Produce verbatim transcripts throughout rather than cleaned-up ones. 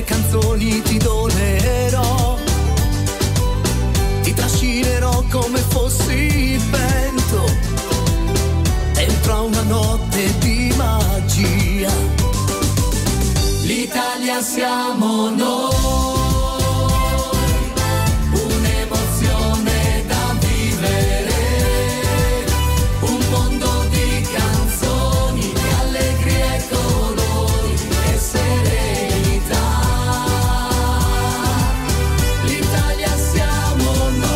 canzoni ti donerò, ti trascinerò come fossi vento dentro a una notte di magia. L'Italia siamo noi, un'emozione da vivere, un mondo di canzoni, di allegria e colori e serenità. L'Italia siamo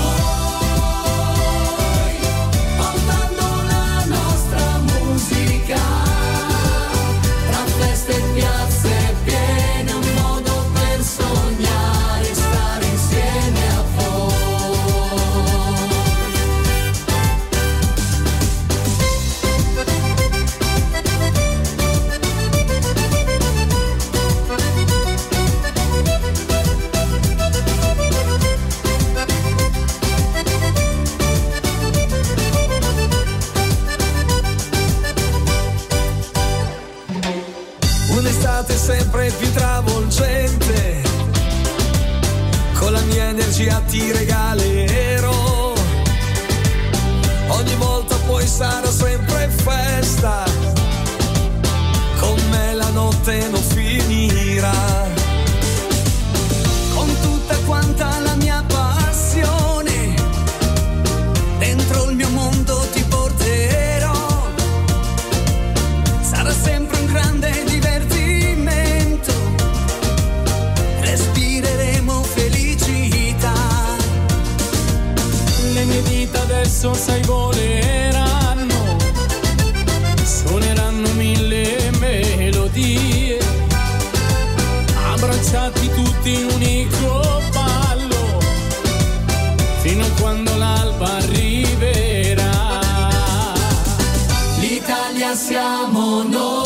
noi, portando la nostra musica tra feste e piazze piene, un modo per sognare, stare insieme a voi. Un'estate sempre più travolgente, con la mia energia ti regalerò. Ogni volta poi sarà sempre festa, con me la notte non finirà. Con tutta quanta la mia passione, dentro il mio mondo ti porterò. Sarà sempre un grande divertimento, respireremo felicità. Le mie dita adesso sai voleranno, suoneranno mille melodie, abbracciati tutti in un unico ballo, fino a quando l'alba arriverà. L'Italia siamo noi,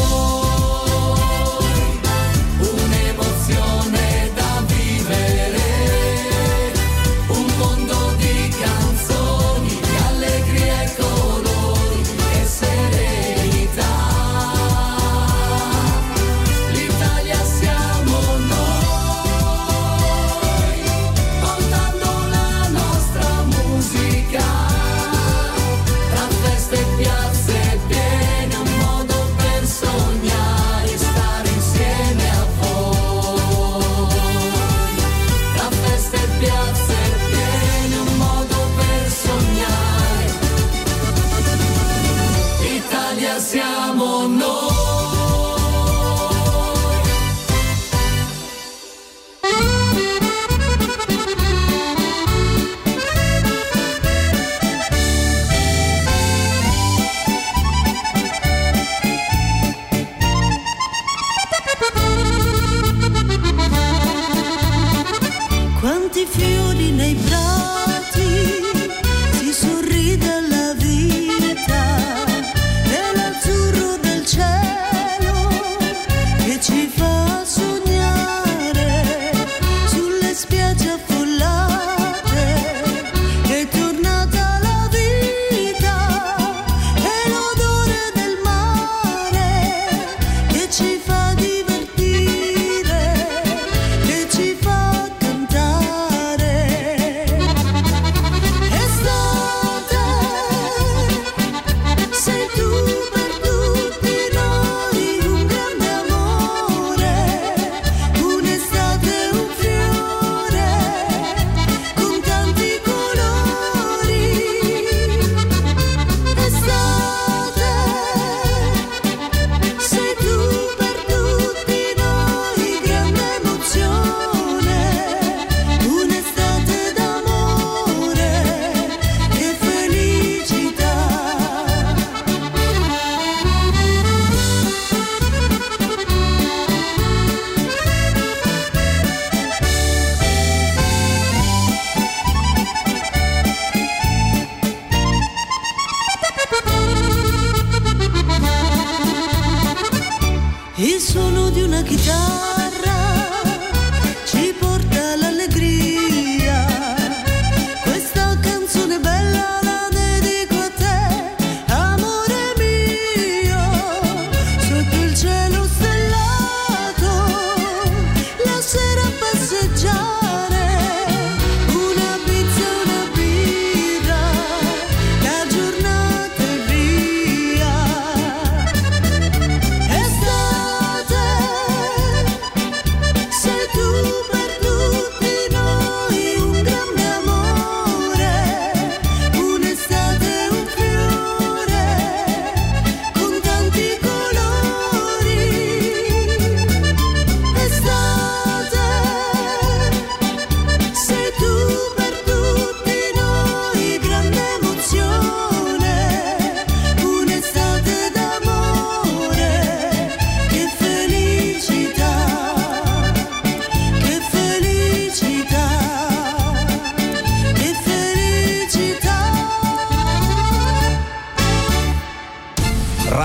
un'emozione da vivere, un mondo di canzoni, di allegria e colori e serenità. L'Italia siamo noi,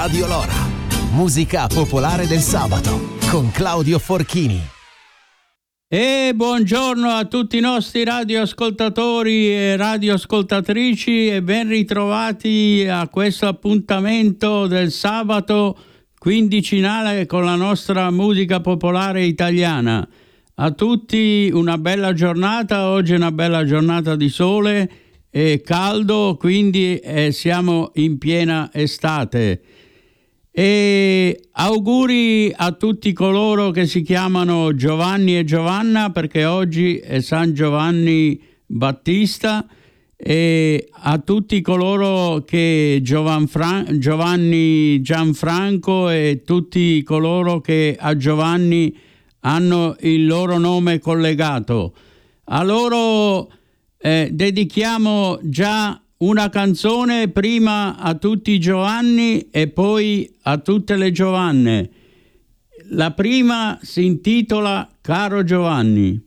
Radio Lora. Musica popolare del sabato con Claudio Forchini. E buongiorno a tutti i nostri radioascoltatori e radioascoltatrici e ben ritrovati a questo appuntamento del sabato quindicinale con la nostra musica popolare italiana. A tutti una bella giornata, oggi è una bella giornata di sole e caldo, quindi eh, siamo in piena estate. E auguri a tutti coloro che si chiamano Giovanni e Giovanna, perché oggi è San Giovanni Battista, e a tutti coloro che Giovanfran- Giovanni Gianfranco e tutti coloro che a Giovanni hanno il loro nome collegato. A loro eh, dedichiamo già una canzone, prima a tutti i Giovanni e poi a tutte le Giovanne. La prima si intitola Caro Giovanni.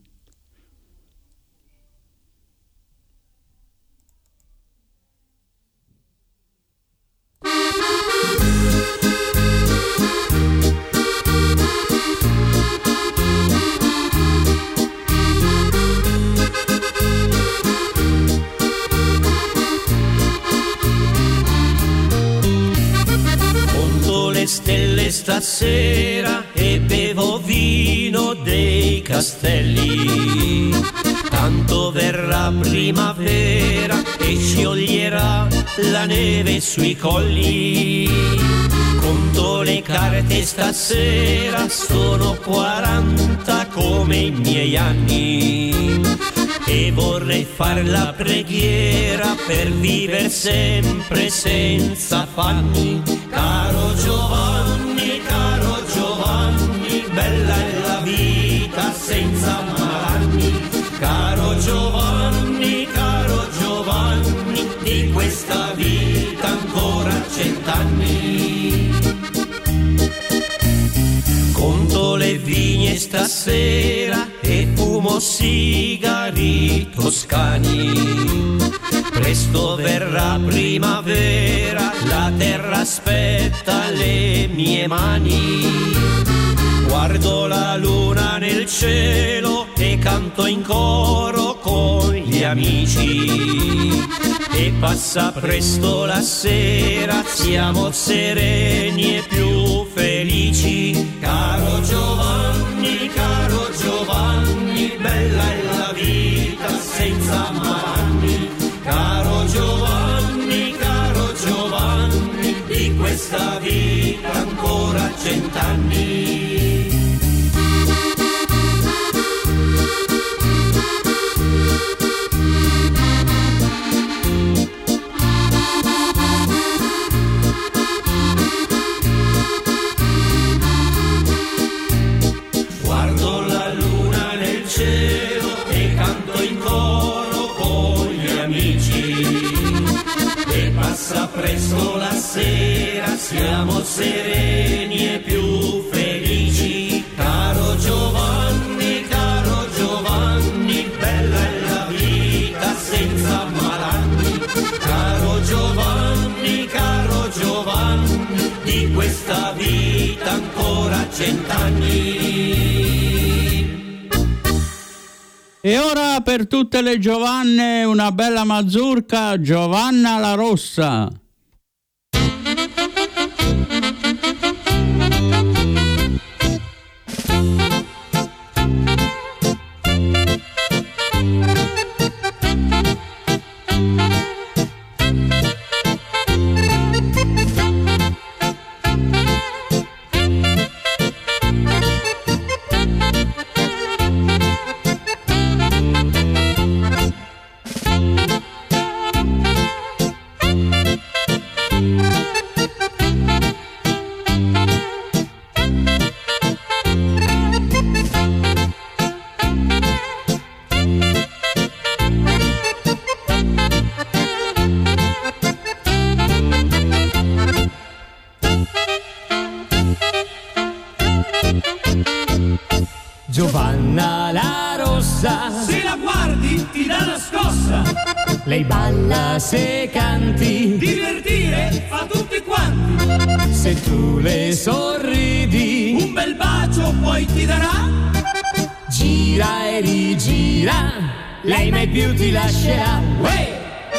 Le stelle stasera e bevo vino dei castelli, tanto verrà primavera e scioglierà la neve sui colli. Conto le carte stasera, sono quaranta come i miei anni, e vorrei far la preghiera per vivere sempre senza affanni. Caro Giovanni, caro Giovanni, bella è la vita senza malanni. Caro Giovanni, caro Giovanni, di questa vita ancora cent'anni. Conto le vigne stasera e fumo sigari toscani. Presto verrà primavera, la terra aspetta le mie mani. Guardo la luna nel cielo e canto in coro con gli amici. E passa presto la sera, siamo sereni e più felici. Caro Giovanni, caro Giovanni, bella è la vita senza malanni. Caro Giovanni, caro Giovanni, di questa vita ancora cent'anni. Guardo la luna nel cielo e canto in coro con gli amici. E passa presto la sera, siamo sereni e più felici. Caro Giovanni, caro Giovanni, bella è la vita senza malanni. Caro Giovanni, caro Giovanni, di questa vita ancora cent'anni. E ora per tutte le Giovanne una bella mazurka, Giovanna la Rossa. Giovanna la rossa, se la guardi ti dà una scossa. lei balla se canti, Divertire fa tutti quanti. Se tu le sorridi, un bel bacio poi ti darà. Gira e rigira, lei mai più ti lascerà. Uè!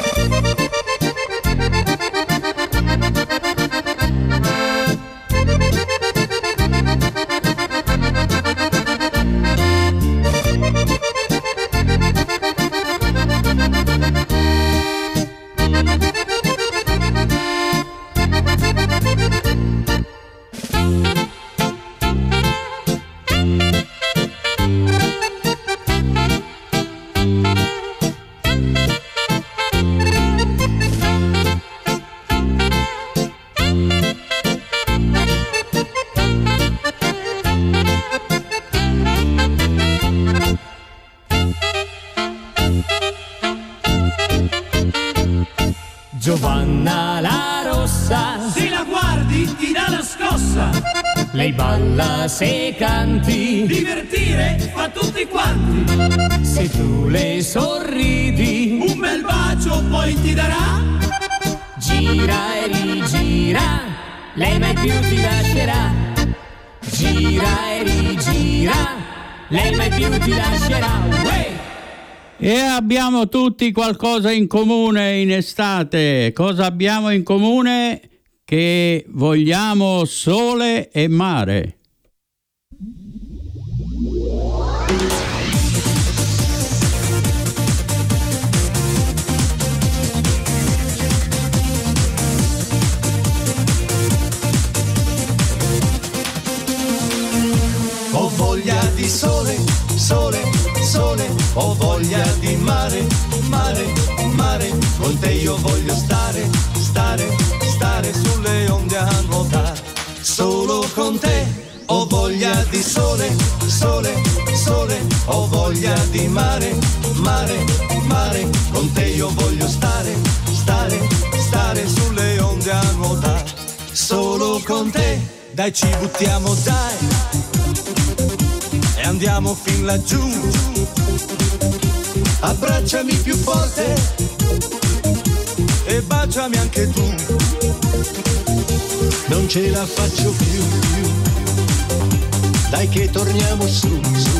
Giovanna la rossa, Se la guardi ti dà la scossa. lei balla se canti, Divertire fa tutti quanti. se tu le sorridi, Un bel bacio poi ti darà. gira e rigira, lei mai più ti lascerà. Gira e rigira, lei mai più ti lascerà. Uè! E abbiamo tutti qualcosa in comune in estate. Cosa abbiamo in comune? Che vogliamo sole e mare. Ho voglia di sole, sole, sole, ho voglia di mare, mare, mare, con te io voglio stare, stare, stare sulle onde a nuotare, solo con te. Ho voglia di sole, sole, sole, ho voglia di mare, mare, mare, con te io voglio stare, stare, stare sulle onde a nuotare, solo con te. Dai ci buttiamo dai e andiamo fin laggiù, abbracciami più forte e baciami anche tu, non ce la faccio più, più. Dai che torniamo su, su,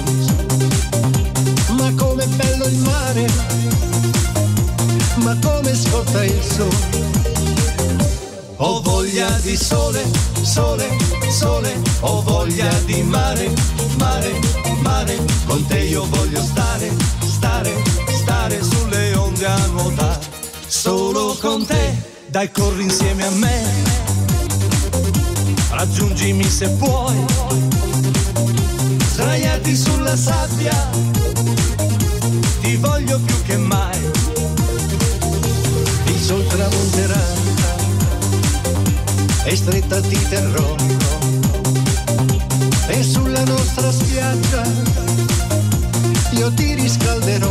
ma com'è bello il mare, ma come scotta il sole. Ho voglia di sole, sole, sole, ho voglia di mare, mare, mare, con te io voglio stare, stare, stare sulle onde a nuotare, solo con te. Dai corri insieme a me, raggiungimi se puoi, sdraiati sulla sabbia, ti voglio più che mai, il sol tramonterà e stretta ti terrò, e sulla nostra spiaggia io ti riscalderò.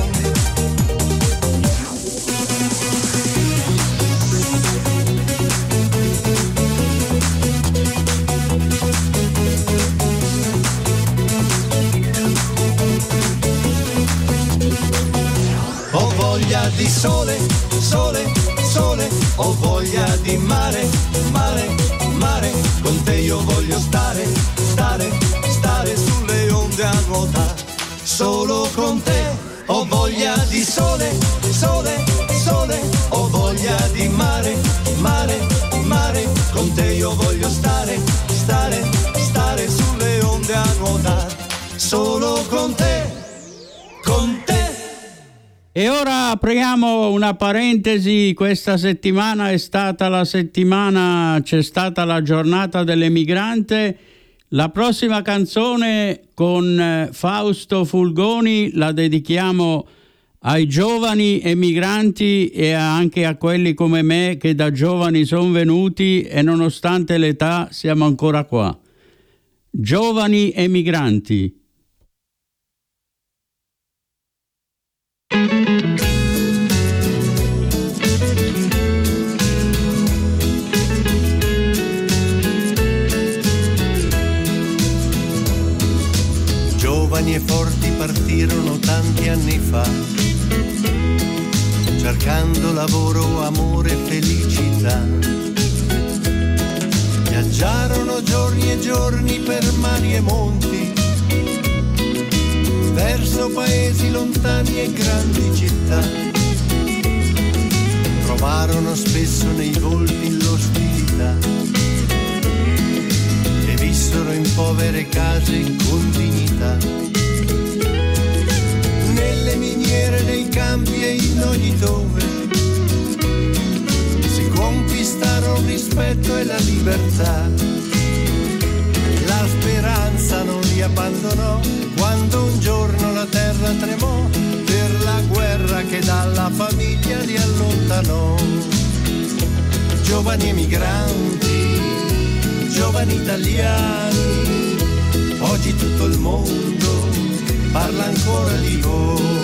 Ho voglia di sole, sole, sole, ho voglia di mare, mare, mare, con te io voglio stare, stare, stare sulle onde a nuotare, solo con te. Ho voglia di sole, sole, sole, ho voglia di mare, mare, mare, con te io voglio stare, stare, stare sulle onde a nuotare, solo con te, con te. E ora apriamo una parentesi. Questa settimana è stata la settimana, c'è stata la giornata dell'emigrante. La prossima canzone con Fausto Fulgoni la dedichiamo ai giovani emigranti e anche a quelli come me che da giovani sono venuti e nonostante l'età siamo ancora qua. Giovani emigranti. Giovani e forti partirono tanti anni fa, cercando lavoro, amore e felicità. Viaggiarono giorni e giorni per mari e monti, verso paesi lontani e grandi città. Trovarono spesso nei volti l'ostilità e vissero in povere case con dignità. Nelle miniere, nei campi e in ogni dove si conquistarono il rispetto e la libertà. La speranza non li abbandonò quando un giorno la terra tremò per la guerra che dalla famiglia li allontanò. Giovani emigranti, giovani italiani, oggi tutto il mondo parla ancora di voi.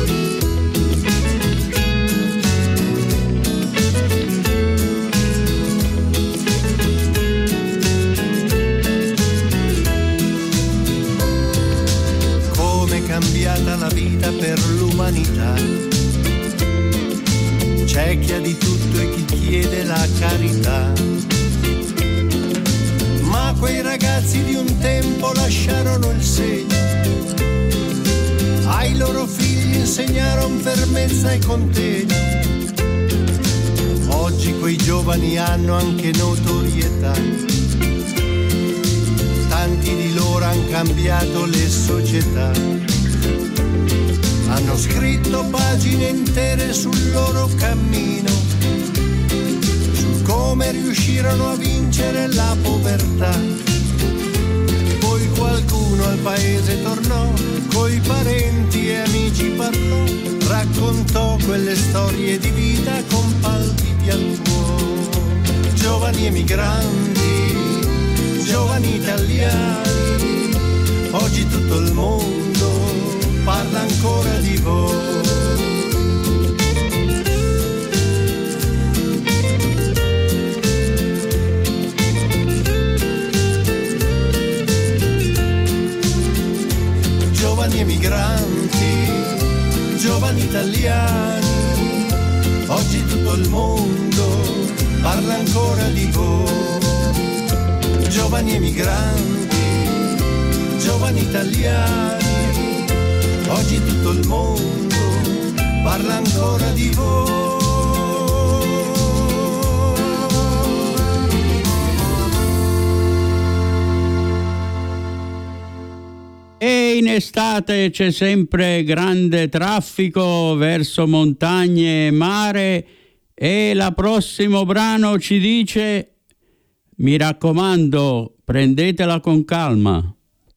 Cambiata la vita per l'umanità, c'è chi ha di tutto e chi chiede la carità, ma quei ragazzi di un tempo lasciarono il segno, ai loro figli insegnarono fermezza e contegno. Oggi quei giovani hanno anche notorietà, tanti di loro han cambiato le società. Hanno scritto pagine intere sul loro cammino, su come riuscirono a vincere la povertà. Poi qualcuno al paese tornò, coi parenti e amici parlò, raccontò quelle storie di vita con palpiti al cuore. Giovani emigranti, giovani italiani, oggi tutto il mondo parla ancora di voi. Giovani emigranti, giovani italiani, oggi tutto il mondo parla ancora di voi. Giovani emigranti, giovani italiani, oggi tutto il mondo parla ancora di voi. E in estate c'è sempre grande traffico verso montagne e mare, e il prossimo brano ci dice: mi raccomando, prendetela con calma.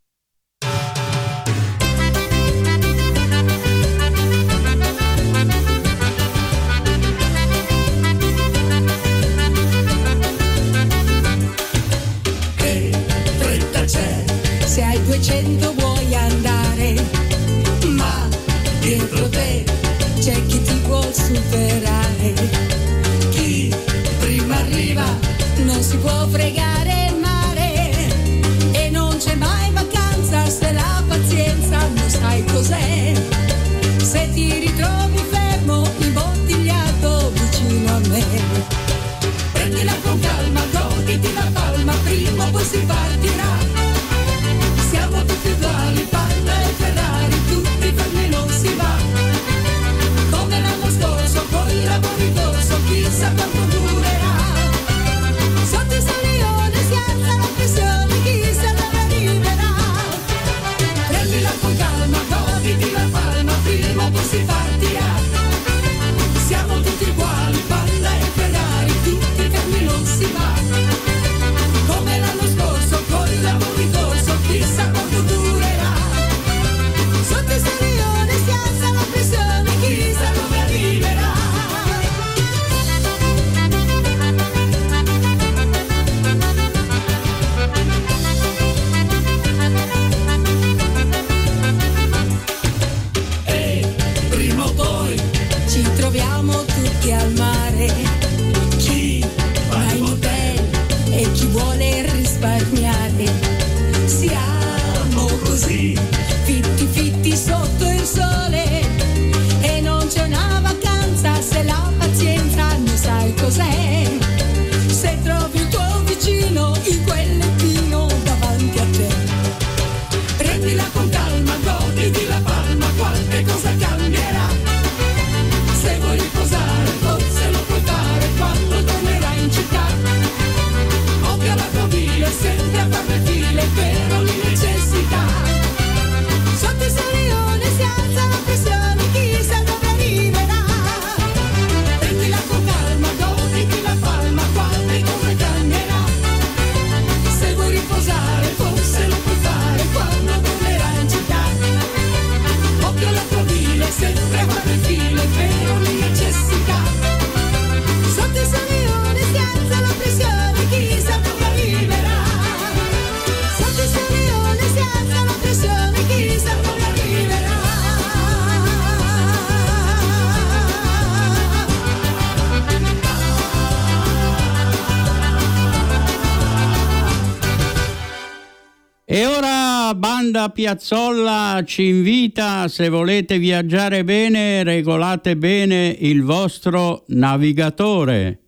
Se hai duecento vuoi andare, ma dietro te c'è chi ti vuol superare. Chi prima arriva non si può fregare mare, e non c'è mai Wanda Piazzolla ci invita: se volete viaggiare bene, regolate bene il vostro navigatore.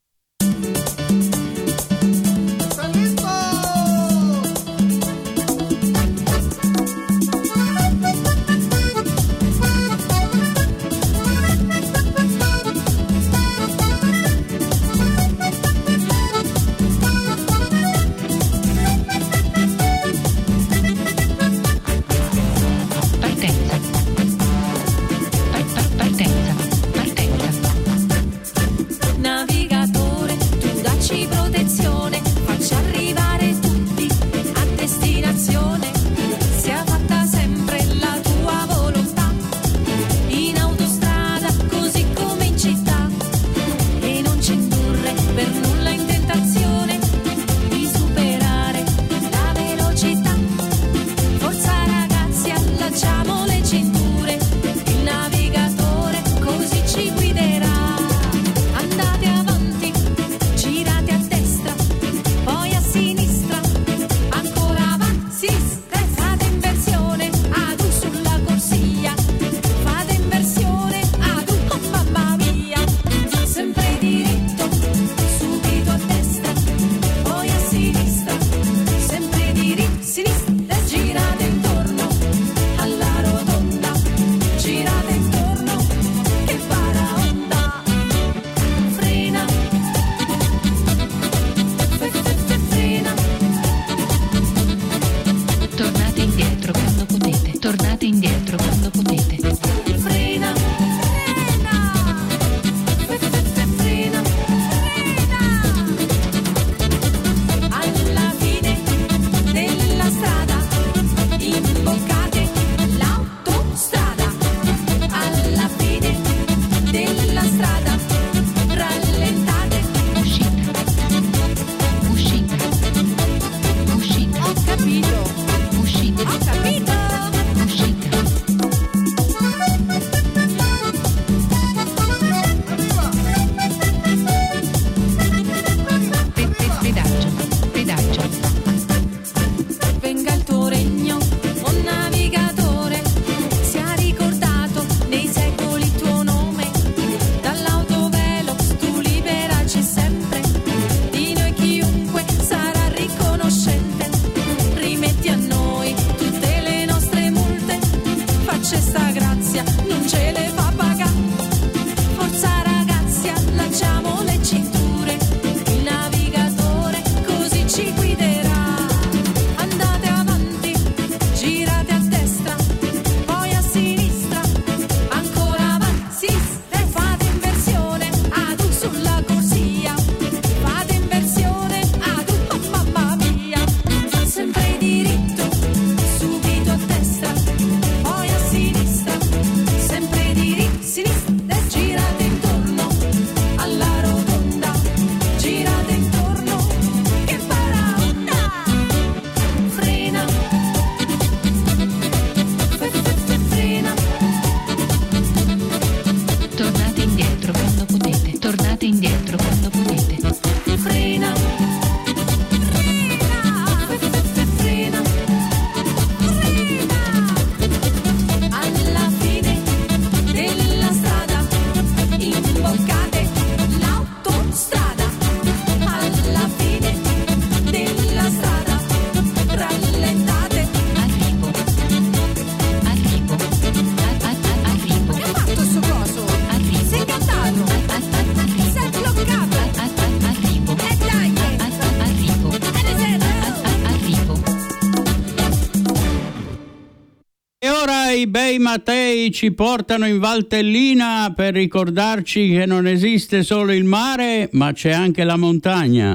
i bei Matei ci portano in Valtellina per ricordarci che non esiste solo il mare, ma c'è anche la montagna.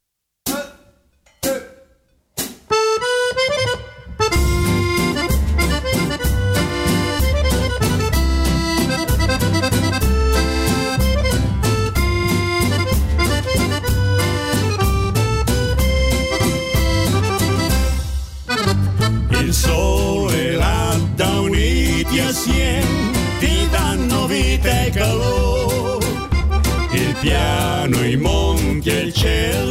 Il sole l'adda uniti assieme, ti danno vita e calore, il piano, i monti e il cielo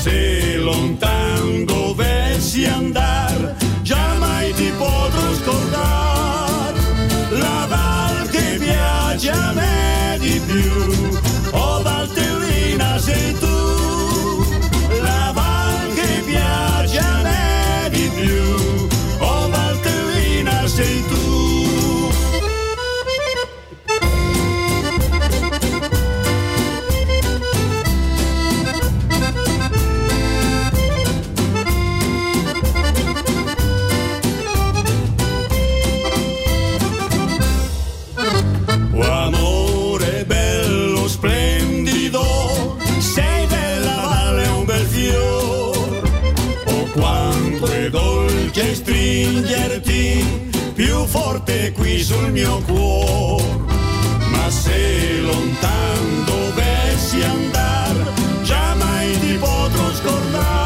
se lontan dovessi andar, giammai ti potrò scordar. La Val che piace a me di più, oh Valtellina sei tu. La Val che piace a me di più, oh Valtellina sei tu. Dolce stringerti più forte qui sul mio cuore, ma se lontan dovessi andar, giammai ti potrò scordare.